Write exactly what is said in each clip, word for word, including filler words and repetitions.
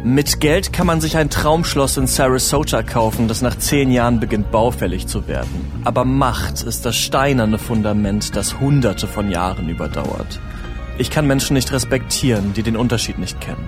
Mit Geld kann man sich ein Traumschloss in Sarasota kaufen, das nach zehn Jahren beginnt baufällig zu werden. Aber Macht ist das steinerne Fundament, das Hunderte von Jahren überdauert. Ich kann Menschen nicht respektieren, die den Unterschied nicht kennen.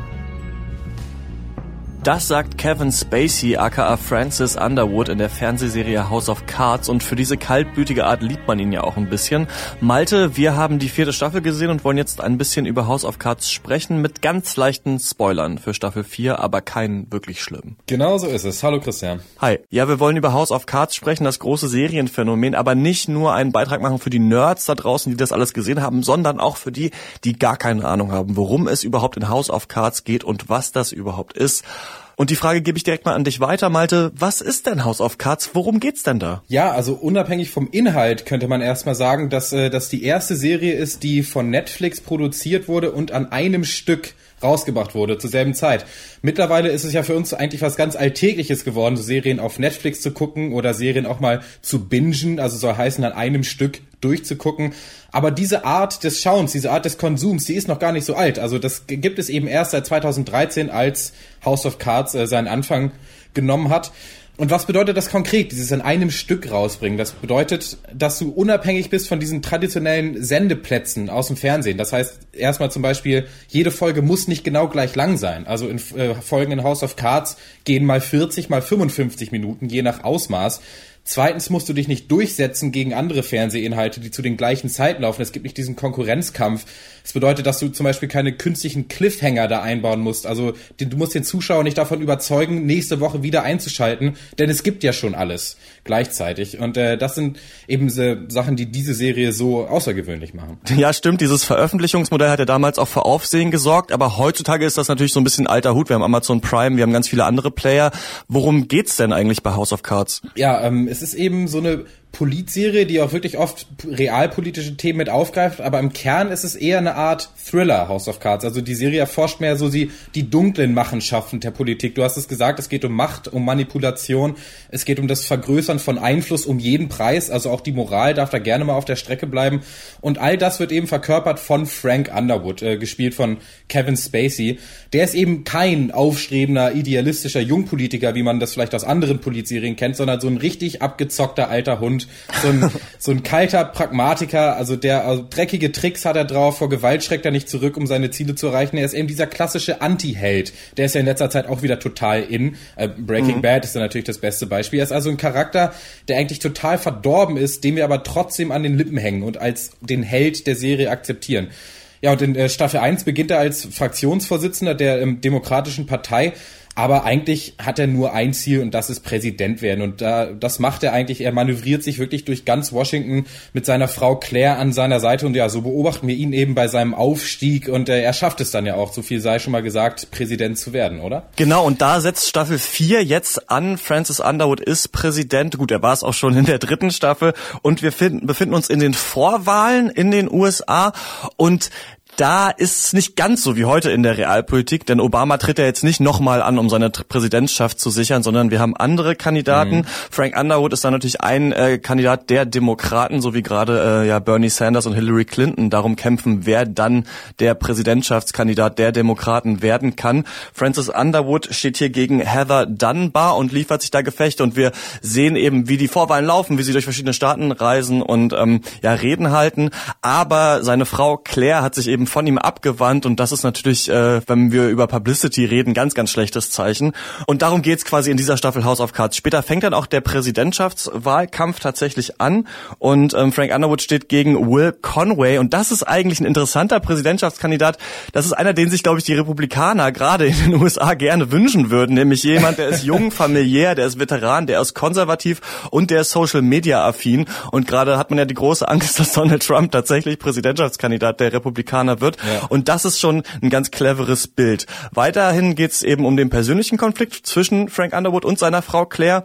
Das sagt Kevin Spacey aka Francis Underwood in der Fernsehserie House of Cards und für diese kaltblütige Art liebt man ihn ja auch ein bisschen. Malte, wir haben die vierte Staffel gesehen und wollen jetzt ein bisschen über House of Cards sprechen mit ganz leichten Spoilern für Staffel vier, aber keinen wirklich schlimm. Genau so ist es. Hallo Christian. Hi. Ja, wir wollen über House of Cards sprechen, das große Serienphänomen, aber nicht nur einen Beitrag machen für die Nerds da draußen, die das alles gesehen haben, sondern auch für die, die gar keine Ahnung haben, worum es überhaupt in House of Cards geht und was das überhaupt ist. Und die Frage gebe ich direkt mal an dich weiter, Malte. Was ist denn House of Cards? Worum geht's denn da? Ja, also unabhängig vom Inhalt könnte man erstmal sagen, dass äh, das die erste Serie ist, die von Netflix produziert wurde und an einem Stück rausgebracht wurde, zur selben Zeit. Mittlerweile ist es ja für uns eigentlich was ganz Alltägliches geworden, so Serien auf Netflix zu gucken oder Serien auch mal zu bingen, also soll heißen, an einem Stück durchzugucken. Aber diese Art des Schauens, diese Art des Konsums, die ist noch gar nicht so alt. Also das gibt es eben erst seit zweitausenddreizehn, als House of Cards äh, seinen Anfang genommen hat. Und was bedeutet das konkret, dieses in einem Stück rausbringen? Das bedeutet, dass du unabhängig bist von diesen traditionellen Sendeplätzen aus dem Fernsehen. Das heißt, erstmal zum Beispiel, jede Folge muss nicht genau gleich lang sein. Also in äh, Folgen in House of Cards gehen mal vierzig, mal fünfundfünfzig Minuten, je nach Ausmaß. Zweitens musst du dich nicht durchsetzen gegen andere Fernsehinhalte, die zu den gleichen Zeiten laufen. Es gibt nicht diesen Konkurrenzkampf. Das bedeutet, dass du zum Beispiel keine künstlichen Cliffhanger da einbauen musst. Also du musst den Zuschauer nicht davon überzeugen, nächste Woche wieder einzuschalten, denn es gibt ja schon alles gleichzeitig. Und äh, das sind eben so Sachen, die diese Serie so außergewöhnlich machen. Ja, stimmt. Dieses Veröffentlichungsmodell hat ja damals auch für Aufsehen gesorgt. Aber heutzutage ist das natürlich so ein bisschen alter Hut. Wir haben Amazon Prime, wir haben ganz viele andere Player. Worum geht's denn eigentlich bei House of Cards? Ja, ähm, es ist eben so eine Politserie, die auch wirklich oft realpolitische Themen mit aufgreift, aber im Kern ist es eher eine Art Thriller, House of Cards. Also die Serie erforscht mehr so die, die dunklen Machenschaften der Politik. Du hast es gesagt, es geht um Macht, um Manipulation, es geht um das Vergrößern von Einfluss um jeden Preis, also auch die Moral darf da gerne mal auf der Strecke bleiben. Und all das wird eben verkörpert von Frank Underwood, äh, gespielt von Kevin Spacey. Der ist eben kein aufstrebender, idealistischer Jungpolitiker, wie man das vielleicht aus anderen Politserien kennt, sondern so ein richtig abgezockter alter Hund. So ein, so ein kalter Pragmatiker, also der also dreckige Tricks hat er drauf, vor Gewalt schreckt er nicht zurück, um seine Ziele zu erreichen. Er ist eben dieser klassische Anti-Held. Der ist ja in letzter Zeit auch wieder total in. Äh, Breaking mhm. Bad ist da natürlich das beste Beispiel. Er ist also ein Charakter, der eigentlich total verdorben ist, den wir aber trotzdem an den Lippen hängen und als den Held der Serie akzeptieren. Ja, und in äh, Staffel eins beginnt er als Fraktionsvorsitzender der ähm, Demokratischen Partei. Aber eigentlich hat er nur ein Ziel und das ist Präsident werden. Und da, das macht er eigentlich. Er manövriert sich wirklich durch ganz Washington mit seiner Frau Claire an seiner Seite. Und ja, so beobachten wir ihn eben bei seinem Aufstieg. Und äh, er schafft es dann ja auch, so viel sei schon mal gesagt, Präsident zu werden, oder? Genau, und da setzt Staffel vier jetzt an. Francis Underwood ist Präsident. Gut, er war es auch schon in der dritten Staffel. Und wir finden, befinden uns in den Vorwahlen in den U S A. Und da ist es nicht ganz so wie heute in der Realpolitik, denn Obama tritt ja jetzt nicht nochmal an, um seine Präsidentschaft zu sichern, sondern wir haben andere Kandidaten. Mhm. Frank Underwood ist da natürlich ein äh, Kandidat der Demokraten, so wie gerade äh, ja Bernie Sanders und Hillary Clinton darum kämpfen, wer dann der Präsidentschaftskandidat der Demokraten werden kann. Francis Underwood steht hier gegen Heather Dunbar und liefert sich da Gefechte und wir sehen eben, wie die Vorwahlen laufen, wie sie durch verschiedene Staaten reisen und ähm, ja Reden halten. Aber seine Frau Claire hat sich eben von ihm abgewandt und das ist natürlich, äh, wenn wir über Publicity reden, ganz, ganz schlechtes Zeichen. Und darum geht's quasi in dieser Staffel House of Cards. Später fängt dann auch der Präsidentschaftswahlkampf tatsächlich an und ähm, Frank Underwood steht gegen Will Conway und das ist eigentlich ein interessanter Präsidentschaftskandidat. Das ist einer, den sich, glaube ich, die Republikaner gerade in den U S A gerne wünschen würden, nämlich jemand, der ist jung, familiär, der ist Veteran, der ist konservativ und der ist Social-Media-affin und gerade hat man ja die große Angst, dass Donald Trump tatsächlich Präsidentschaftskandidat der Republikaner wird. Ja. Und das ist schon ein ganz cleveres Bild. Weiterhin geht es eben um den persönlichen Konflikt zwischen Frank Underwood und seiner Frau Claire.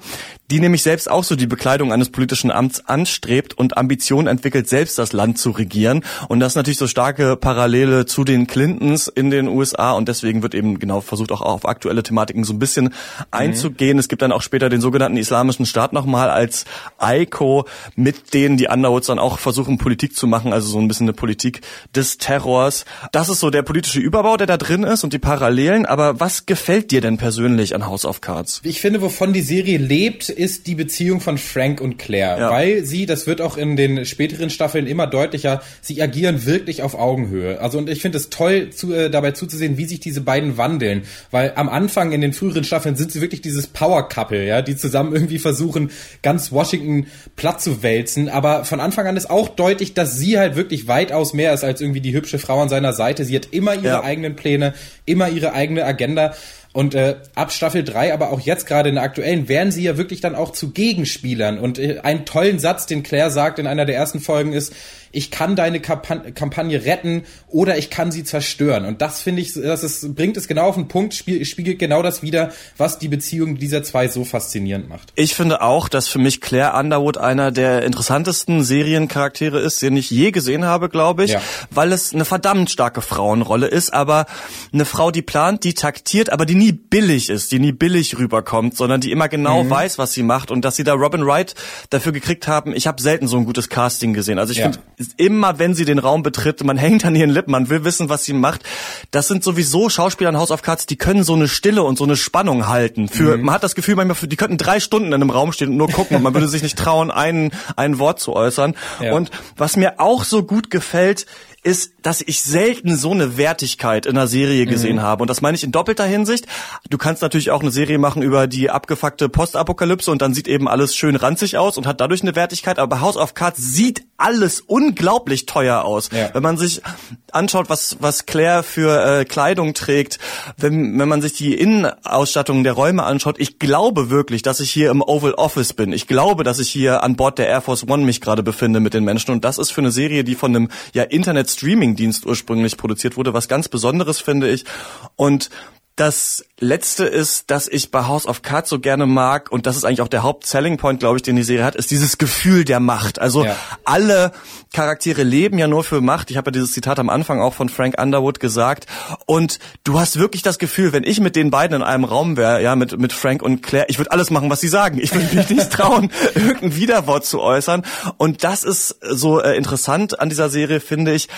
die nämlich selbst auch so die Bekleidung eines politischen Amts anstrebt und Ambitionen entwickelt, selbst das Land zu regieren. Und das ist natürlich so starke Parallele zu den Clintons in den U S A und deswegen wird eben genau versucht, auch auf aktuelle Thematiken so ein bisschen einzugehen. Mhm. Es gibt dann auch später den sogenannten Islamischen Staat nochmal als Eiko, mit denen die Underwoods dann auch versuchen, Politik zu machen, also so ein bisschen eine Politik des Terrors. Das ist so der politische Überbau, der da drin ist und die Parallelen. Aber was gefällt dir denn persönlich an House of Cards? Ich finde, wovon die Serie lebt, ist die Beziehung von Frank und Claire. Ja. Weil sie, das wird auch in den späteren Staffeln immer deutlicher, sie agieren wirklich auf Augenhöhe. Also und ich finde es toll, zu, äh, dabei zuzusehen, wie sich diese beiden wandeln. Weil am Anfang in den früheren Staffeln sind sie wirklich dieses Power-Couple, ja, die zusammen irgendwie versuchen, ganz Washington platt zu wälzen. Aber von Anfang an ist auch deutlich, dass sie halt wirklich weitaus mehr ist als irgendwie die hübsche Frau an seiner Seite. Sie hat immer ihre ja. eigenen Pläne, immer ihre eigene Agenda. Und äh, ab Staffel drei, aber auch jetzt gerade in der aktuellen, werden sie ja wirklich dann auch zu Gegenspielern. Und äh, einen tollen Satz, den Claire sagt in einer der ersten Folgen ist, ich kann deine Kampan- Kampagne retten oder ich kann sie zerstören. Und das finde ich, das ist, bringt es genau auf den Punkt, spiel, spiegelt genau das wider, was die Beziehung dieser zwei so faszinierend macht. Ich finde auch, dass für mich Claire Underwood einer der interessantesten Seriencharaktere ist, den ich je gesehen habe, glaube ich, ja. weil es eine verdammt starke Frauenrolle ist, aber eine Frau, die plant, die taktiert, aber die nie billig ist, die nie billig rüberkommt, sondern die immer genau mhm. weiß, was sie macht und dass sie da Robin Wright dafür gekriegt haben. Ich habe selten so ein gutes Casting gesehen. Also ich ja. finde, immer wenn sie den Raum betritt, man hängt an ihren Lippen, man will wissen, was sie macht. Das sind sowieso Schauspieler in House of Cards, die können so eine Stille und so eine Spannung halten. Für mhm. man hat das Gefühl, manchmal, für, die könnten drei Stunden in einem Raum stehen und nur gucken und man würde sich nicht trauen, ein ein Wort zu äußern. Ja. Und was mir auch so gut gefällt, ist, dass ich selten so eine Wertigkeit in einer Serie gesehen mhm. habe. Und das meine ich in doppelter Hinsicht. Du kannst natürlich auch eine Serie machen über die abgefuckte Postapokalypse und dann sieht eben alles schön ranzig aus und hat dadurch eine Wertigkeit. Aber bei House of Cards sieht alles unglaublich teuer aus. Ja. Wenn man sich anschaut, was was Claire für äh, Kleidung trägt, wenn wenn man sich die Innenausstattung der Räume anschaut, ich glaube wirklich, dass ich hier im Oval Office bin. Ich glaube, dass ich hier an Bord der Air Force One mich gerade befinde mit den Menschen. Und das ist für eine Serie, die von einem ja Internet Streaming-Dienst ursprünglich produziert wurde, was ganz Besonderes, finde ich. Und das Letzte ist, dass ich bei House of Cards so gerne mag, und das ist eigentlich auch der Haupt-Selling-Point, glaube ich, den die Serie hat, ist dieses Gefühl der Macht. Also ja. alle Charaktere leben ja nur für Macht. Ich habe ja dieses Zitat am Anfang auch von Frank Underwood gesagt. Und du hast wirklich das Gefühl, wenn ich mit den beiden in einem Raum wäre, ja, mit mit Frank und Claire, ich würde alles machen, was sie sagen. Ich würde mich nicht trauen, irgendein Widerwort zu äußern. Und das ist so äh, interessant an dieser Serie, finde ich.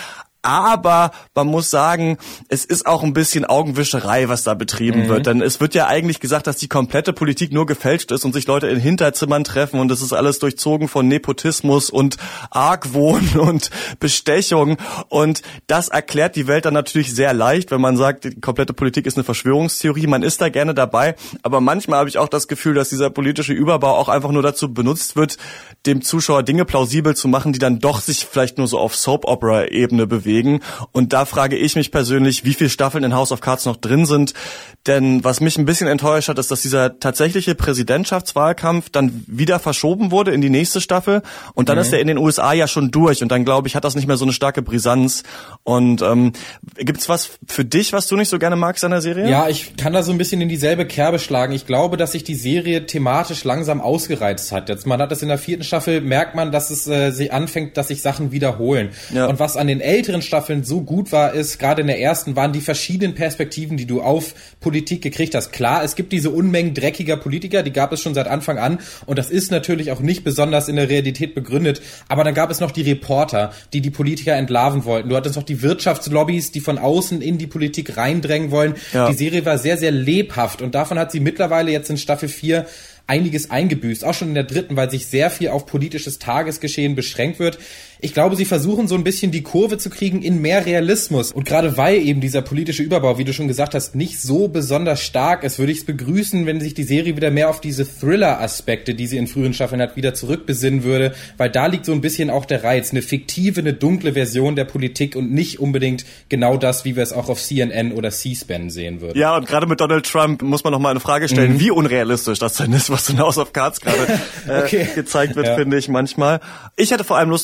Aber man muss sagen, es ist auch ein bisschen Augenwischerei, was da betrieben mhm. wird. Denn es wird ja eigentlich gesagt, dass die komplette Politik nur gefälscht ist und sich Leute in Hinterzimmern treffen und es ist alles durchzogen von Nepotismus und Argwohn und Bestechung. Und das erklärt die Welt dann natürlich sehr leicht, wenn man sagt, die komplette Politik ist eine Verschwörungstheorie. Man ist da gerne dabei. Aber manchmal habe ich auch das Gefühl, dass dieser politische Überbau auch einfach nur dazu benutzt wird, dem Zuschauer Dinge plausibel zu machen, die dann doch sich vielleicht nur so auf Soap-Opera-Ebene bewegen. Und da frage ich mich persönlich, wie viele Staffeln in House of Cards noch drin sind. Denn was mich ein bisschen enttäuscht hat, ist, dass dieser tatsächliche Präsidentschaftswahlkampf dann wieder verschoben wurde in die nächste Staffel. Und dann mhm. ist er in den U S A ja schon durch. Und dann, glaube ich, hat das nicht mehr so eine starke Brisanz. Und ähm, gibt's was für dich, was du nicht so gerne magst an der Serie? Ja, ich kann da so ein bisschen in dieselbe Kerbe schlagen. Ich glaube, dass sich die Serie thematisch langsam ausgereizt hat. Jetzt, man hat das in der vierten Staffel, merkt man, dass es äh, sich anfängt, dass sich Sachen wiederholen. Ja. Und was an den älteren Staffeln so gut war, ist, gerade in der ersten, waren die verschiedenen Perspektiven, die du auf Politik gekriegt hast. Klar, es gibt diese Unmengen dreckiger Politiker, die gab es schon seit Anfang an und das ist natürlich auch nicht besonders in der Realität begründet, aber dann gab es noch die Reporter, die die Politiker entlarven wollten. Du hattest noch die Wirtschaftslobbys, die von außen in die Politik reindrängen wollen. Ja. Die Serie war sehr, sehr lebhaft und davon hat sie mittlerweile jetzt in Staffel vier einiges eingebüßt, auch schon in der dritten, weil sich sehr viel auf politisches Tagesgeschehen beschränkt wird. Ich glaube, sie versuchen so ein bisschen die Kurve zu kriegen in mehr Realismus. Und gerade weil eben dieser politische Überbau, wie du schon gesagt hast, nicht so besonders stark ist, würde ich es begrüßen, wenn sich die Serie wieder mehr auf diese Thriller-Aspekte, die sie in früheren Staffeln hat, wieder zurückbesinnen würde, weil da liegt so ein bisschen auch der Reiz. Eine fiktive, eine dunkle Version der Politik und nicht unbedingt genau das, wie wir es auch auf C N N oder C-SPAN sehen würden. Ja, und gerade mit Donald Trump muss man noch mal eine Frage stellen, mhm. wie unrealistisch das denn ist, was in House of Cards gerade äh, okay. gezeigt wird, ja. finde ich manchmal. Ich hatte vor allem Lust, mal wieder Kevin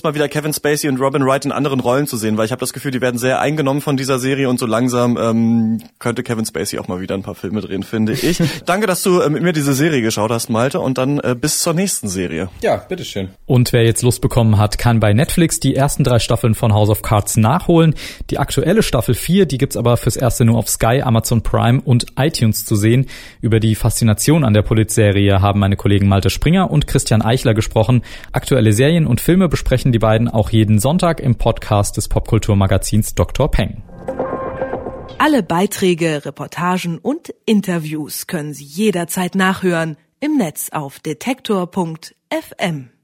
Kevin Spacey und Robin Wright in anderen Rollen zu sehen, weil ich habe das Gefühl, die werden sehr eingenommen von dieser Serie und so langsam ähm, könnte Kevin Spacey auch mal wieder ein paar Filme drehen, finde ich. Danke, dass du äh, mit mir diese Serie geschaut hast, Malte, und dann äh, bis zur nächsten Serie. Ja, bitteschön. Und wer jetzt Lust bekommen hat, kann bei Netflix die ersten drei Staffeln von House of Cards nachholen. Die aktuelle Staffel vier, die gibt's aber fürs Erste nur auf Sky, Amazon Prime und iTunes zu sehen. Über die Faszination an der Polit-Serie haben meine Kollegen Malte Springer und Christian Eichler gesprochen. Aktuelle Serien und Filme besprechen die beiden auch jeden Sonntag im Podcast des Popkulturmagazins Doktor Peng. Alle Beiträge, Reportagen und Interviews können Sie jederzeit nachhören im Netz auf detektor punkt f m.